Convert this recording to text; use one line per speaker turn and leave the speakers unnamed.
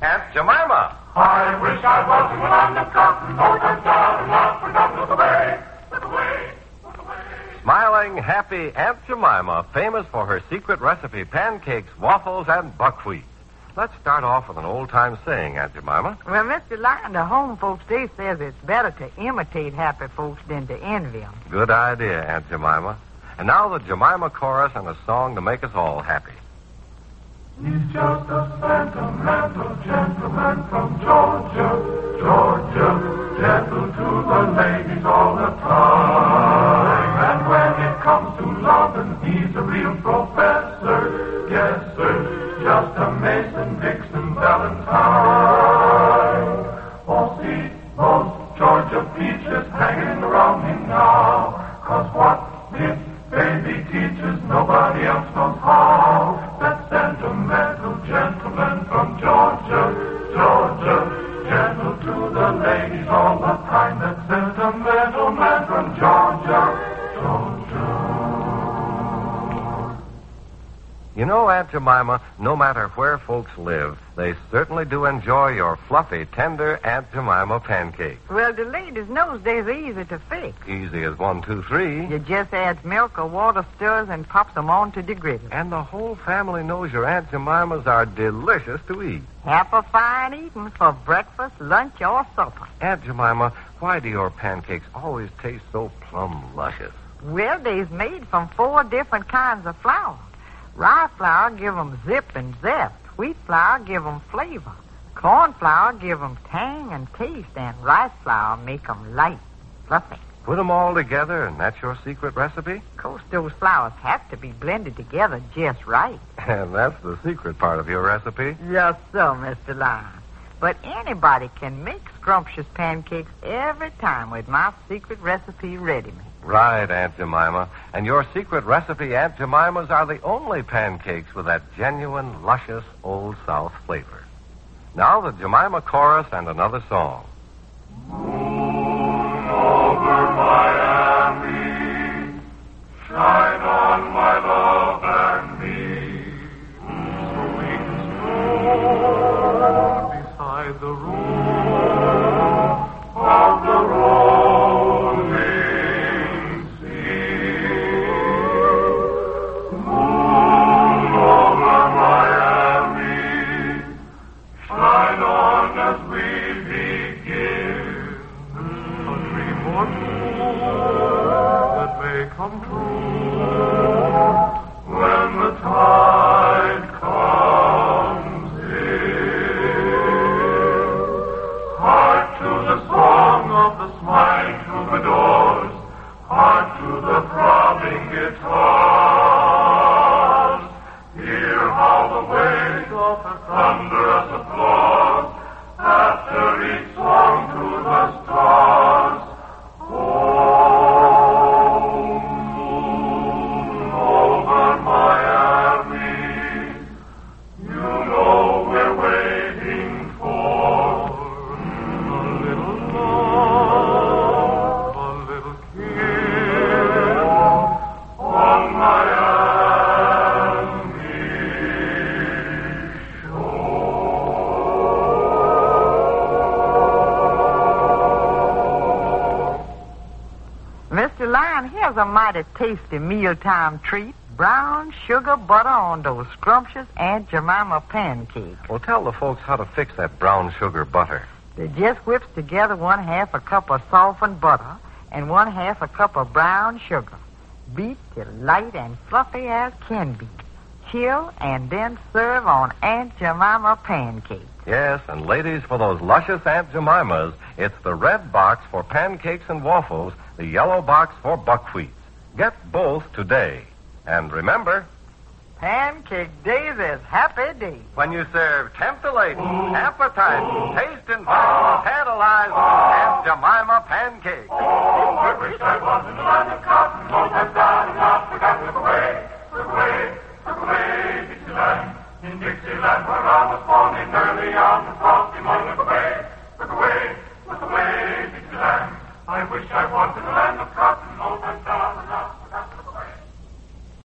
Aunt Jemima.
I wish I was in the land of cotton, north and south and up and down, look away, look away, look away.
Smiling, happy Aunt Jemima, famous for her secret recipe pancakes, waffles, and buckwheat. Let's start off with an old-time saying, Aunt Jemima.
Well, Mr. Lion, the home folks, they says it's better to imitate happy folks than to envy them.
Good idea, Aunt Jemima. And now the Jemima chorus and a song to make us all happy.
He's just a sentimental gentleman from Georgia, Georgia, gentle to the ladies all the time. And when it comes to loving, he's a real professor, yes, sir, just a Mason Dixon Valentine. Oh, see those Georgia peaches hanging around me now, 'cause what this baby teaches, nobody else knows how. That sentimental gentleman from Georgia, Georgia, gentle to the ladies all the time. That sentimental man from Georgia, Georgia.
You know, Aunt Jemima, no matter where folks live, they certainly do enjoy your fluffy, tender Aunt Jemima pancakes.
Well, the ladies knows they're easy to fix.
Easy as 1, 2, 3.
You just add milk or water, stirs, and pops them onto the griddle.
And the whole family knows your Aunt Jemimas are delicious to eat.
Have a fine eating for breakfast, lunch, or supper.
Aunt Jemima, why do your pancakes always taste so plumb luscious?
Well, they's made from 4 different kinds of flour. Rye flour give 'em zip and zest. Wheat flour give 'em flavor. Corn flour give 'em tang and taste. And rice flour make 'em light, fluffy.
Put them all together, and that's your secret recipe?
Of course, those flours have to be blended together just right.
And that's the secret part of your recipe?
Yes, sir, Mr. Lion. But anybody can make scrumptious pancakes every time with my secret recipe ready-made.
Right, Aunt Jemima. And your secret recipe Aunt Jemimas are the only pancakes with that genuine, luscious Old South flavor. Now the Jemima chorus and another song.
Moon over Miami, shine on my love and me. So we can stroll beside the road of the rolling sea. Moon over Miami, shine on as we begin a dream or two that may come true when the tide comes in. Heart to the song of the smiling troubadours, heart to the throbbing guitars. Hear how the waves of the thunderous applause after each song to the stars. Oh, moon over Miami, you know we're waiting for a little love, a little kiss on Miami shore.
Mr. Lion, here's a mighty tasty mealtime treat. Brown sugar butter on those scrumptious Aunt Jemima pancakes.
Well, tell the folks how to fix that brown sugar butter.
They just whips together 1/2 a cup of softened butter and 1/2 a cup of brown sugar. Beat till light and fluffy as can be. Chill and then serve on Aunt Jemima pancakes.
Yes, and ladies, for those luscious Aunt Jemimas, it's the red box for pancakes and waffles, the yellow box for buckwheats. Get both today. And remember,
Pancake days is happy days.
when you serve tempting, appetizing, tasting, tantalizing Aunt Jemima pancakes.
Oh, I wish I was in the land of cotton, north and south and up, we got to look away, look away, look away, Dixieland. In Dixieland where I was born in early on the frosty morning, look away, Dixieland. I wish I was in the